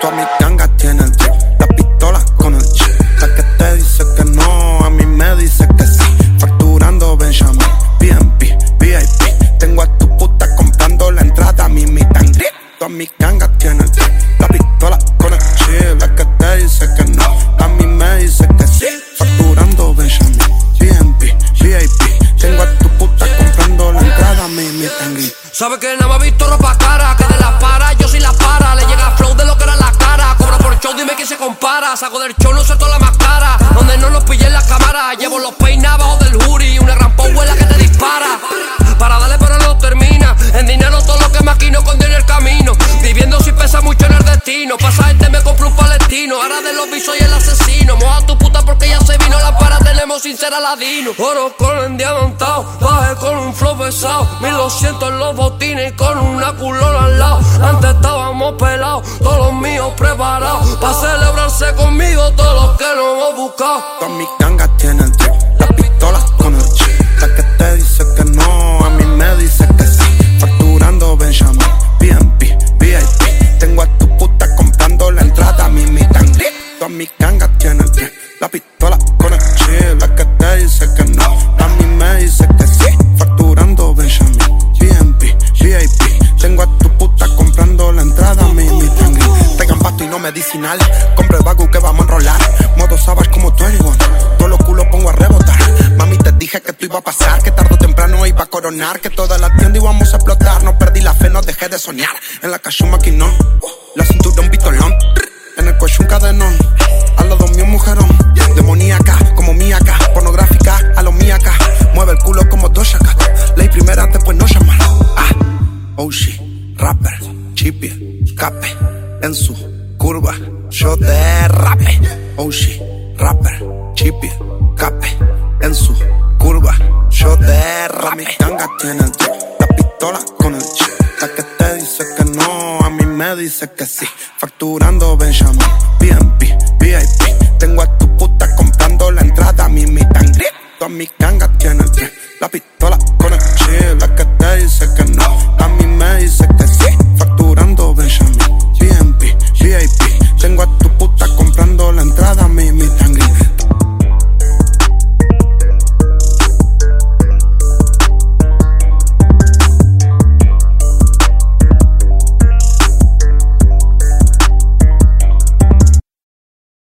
Toda mi ganga tiene el drip, la pistola con el chip. La que te dice que no, a mí me dice que sí. Facturando Benjamin, BNB, VIP. Tengo a tu puta comprando la entrada a mi meet and greet. Toda mi ganga tiene el drip, la pistola con el chip. La que te dice que no, a mí me dice que sí. Facturando Benjamin, BNB, VIP. Tengo a tu puta comprando la entrada a mi meet and greet. Sabe que nada me ha visto ropa cara, que de las para, yo soy la para. Le llega flow de lo que era la cara. Cobro por show, dime quién se compara. Saco del show, no suelto la máscara. Donde no nos pillen las cámaras. Llevo los peinados bajo del jury. Una gran power la que te dispara. Para darle pero no termina. En dinero todo lo que maquino con dinero el camino. Viviendo si pesa mucho en el destino. Pasa gente me compro un palestino. Ahora de los bichos soy el asesino. Moja tu puta porque ya se vino. La para tenemos sin ser aladino. Oro con endiamantado. Bajé con un flow pesado. 1200 en los botines con una culona al lado. Antes estábamos pelados, todos los míos preparados pa' celebrarse conmigo todos los que nos hemos buscado. Toda mi ganga tiene el drip, la pistola con el chip. La que te dice que no, a mí me dice que sí. Facturando Benjamin, BNB, VIP. Tengo a tu puta comprando la entrada a mi meet and greet. Toda mi ganga tiene el drip, la pistola con el chip. La que te dice que no, a mí me dice que sí. Facturando Benjamin, VIP. Tengo a tu puta comprando la entrada a mi meet and greet. Traigan pasto y no medicinal. Compre el bagu que vamos a enrolar. Modo savage como 21. Todos los culos pongo a rebotar. Mami, te dije que esto iba a pasar. Que tarde o temprano iba a coronar. Que toda la tienda íbamos a explotar. No perdí la fe, no dejé de soñar. En la calle un maquinón. La cintura un pistolón. En el cuello un cadenón. Al lado mío un mujerón. Demoníaca como míaca. Pornográfica a lo míaca. Mueve el culo como Doja Cat. Ley primera, después no llamar. Oshi, rapper, chippy, escape, en su curva, yo derrape. Oshi, rapper, chippy, escape, en su curva, yo derrape. Mi ganga tiene el drip, la pistola con el chip. La que te dice que no, a mí me dice que sí. Facturando Benjamin, BNB,